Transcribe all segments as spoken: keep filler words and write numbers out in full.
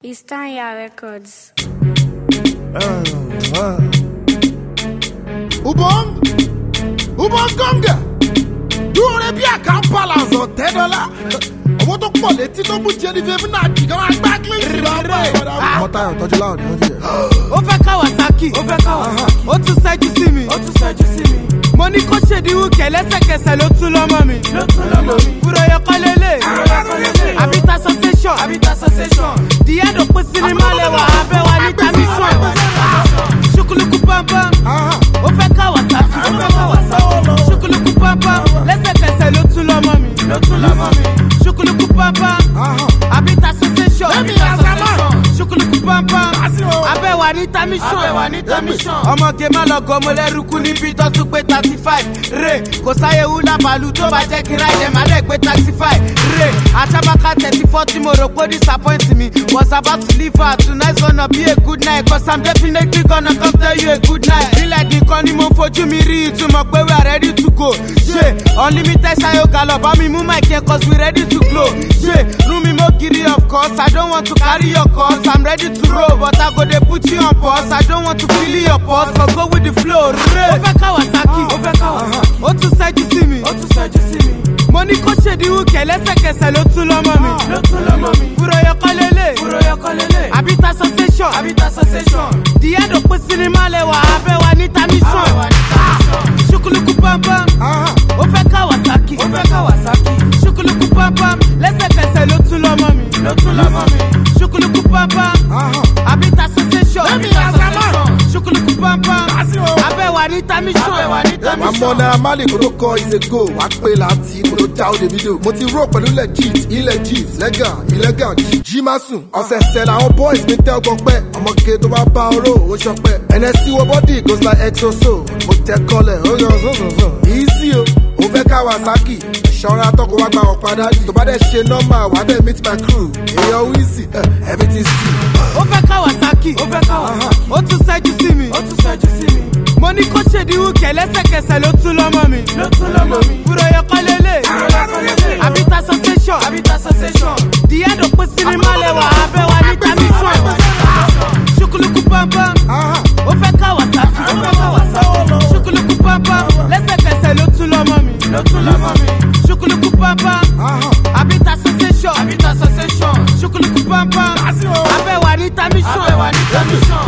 Istanya Records. Uh, uh. Ubong, Ubong Gonga. Dúró rẹ bí àkàǹpalà ọ̀sán tẹ́ dọ́là. Owó tó pọ̀ létí tó mú jẹ́ ní fẹ́mi náà jì kan máa gbá kílíìsì lọ́wọ́. Ọmọ Táyọ̀ tọ́jú láwọn ni wọ́n ti yẹ. Ó fẹ́ Kawasaki, ó fẹ́ Kawasaki. Ó tún ṣẹ́jú sí mi, ó tún ṣẹ́jú sí mi. Mo ní kó ṣèdíwù kẹ̀ lẹ́sẹ̀kẹsẹ̀ ló tún lọ́mọ mi. Ló tún lọ́mọ mi. Fúro yọkọ́ lélẹ̀. Abita sensation. Abita sensation. Díẹ̀ ló pín sinimá lẹ́wà abẹ́ wa ní tamisán. Ṣukuluku pampam. Ó fẹ́ Kawasaki, ó fẹ́ Kawasaki. Ṣukuluku pampam. Lẹ́sẹ̀kẹsẹ̀ ló tún lọ́mọ mi. Ló tún lọ́mọ mi. Ṣukuluku pampam. Abita sensation. Abita sensation. Ṣukuluku pampam. Abẹ́ wa ní tamisán. Abẹ́ wa ní tamisán. Ọmọge má lọ gọmọ lẹ́rùkú níbi tó tún pé thirty five. Re kò sáyé wúlà bàálù tó bá jẹ́ kí ráìdẹ̀ má lè gbé taxi five. Re àtàbàkà thirty four tí mo rò pé disappoint me. Was about to leave her tonight's gonna be a good night. Cause I'm definitely gonna come tell you a good night. Feel like the kan ni mo fojú mi rí ìtumọ̀ pé we are ready to go. Ṣé unlimited ṣayọ galọ̀ bá mi mú my care cause we ready to glow. Ṣé rú mi mo kiri of course I don't want to carry your cause. I'm ready to roll but I go dey put you on pause. I don't want to feel your pulse but go with the flow. Re ó fẹ́ Kawasaki, ó fẹ́ Kawasaki. Ó tún ṣẹ́jú sí mi, ó tún ṣẹ́jú sí mi. Mo ní kó ṣèdíwù kẹ̀ lẹ́sẹ̀kẹsẹ̀ ló tún lọ́mọ mi. Ló tún lọ́mọ mi. Fúro yọkọ́ lélẹ̀. Fúro yọkọ́ lélẹ̀. Abita sensation. Abita sensation. Díẹ̀ ló pín sinimá lẹ́wà abẹ́ wa ní tamisán. Ṣukuluku pampam. Ó fẹ́ Kawasaki, ó fẹ́ Kawasaki. Ṣukuluku pampam. Lẹ́sẹ̀kẹsẹ̀ ló tún lọ́mọ mi. Ló tún lọ́mọ mi. Ṣukuluku pampam. Abita sensation. Abita sensation. Ṣukuluku pampam. Abẹ́ wa ní tamisán. Abẹ́ wa ní tamisán. Àmọ́ Naira Marley kò tó kọ is a go. Wàá pè láti kò tó já òde fídíò. Mo ti rò pẹ̀lú legit, illegit, legal, illegal. Jí má sùn. Ọ̀sẹ̀sẹ̀ làwọn boys mi tẹ́ ọgbọ́n pẹ́. Ọmọge tó bá bá oró ó ṣọpẹ́. N S C wo body goes like exoso. Mo tẹ kọlẹ̀ ó yọ zọ́zọ́zọ́. Easy o, ó fẹ́ Kawasaki. Ṣọ́ra tọ́kọ wá gba ọ̀pá dájú. Tó bá dẹ̀ ṣe nọ́mà wá dẹ̀ meet my crew. Èèyàn wíìsì, everything still. Ó fẹ́ Kawasaki, ó fẹ́ Kawasaki. Ó tún ṣẹ́jú sí mi, ó tún ṣẹ́jú sí mi. Mo ní kó ṣèdíwù kẹ̀ lẹ́sẹ̀kẹsẹ̀ ló tún lọ́mọ mi. Ló tún lọ́mọ mi. Fúro yọkọ́ lélẹ̀. Abita sensation. Abita sensation. Díẹ̀ ló pín sinimá lẹ́wà abẹ́ wa ní tamisán. Ṣukuluku pampam. Ó fẹ́ Kawasaki, ó fẹ́ Kawasaki. Ṣukuluku pampam. Lẹ́sẹ̀kẹsẹ̀ ló tún lọ́mọ mi. Ló tún lọ́mọ mi. Ṣukuluku pampam. Abita sensation. Abita sensation. Ṣukuluku pampam. Abẹ́ wa ní tamisán. Abẹ́ wa ní tamisán.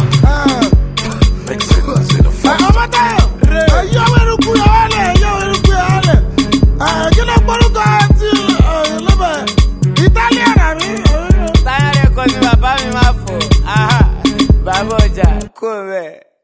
Ọmọ Táyọ̀, ẹ̀yọ́ wẹ̀rùkú yọ̀ wálẹ̀, ẹ̀yọ́ wẹ̀rùkú yọ̀ wálẹ̀. Kí ló gbórúkọ àti lọ́bẹ̀? Italian àmì. Táyọ̀ rẹ̀ kọ́ ni bàbá mi máa fò. Bàbá ọjà kó rẹ̀.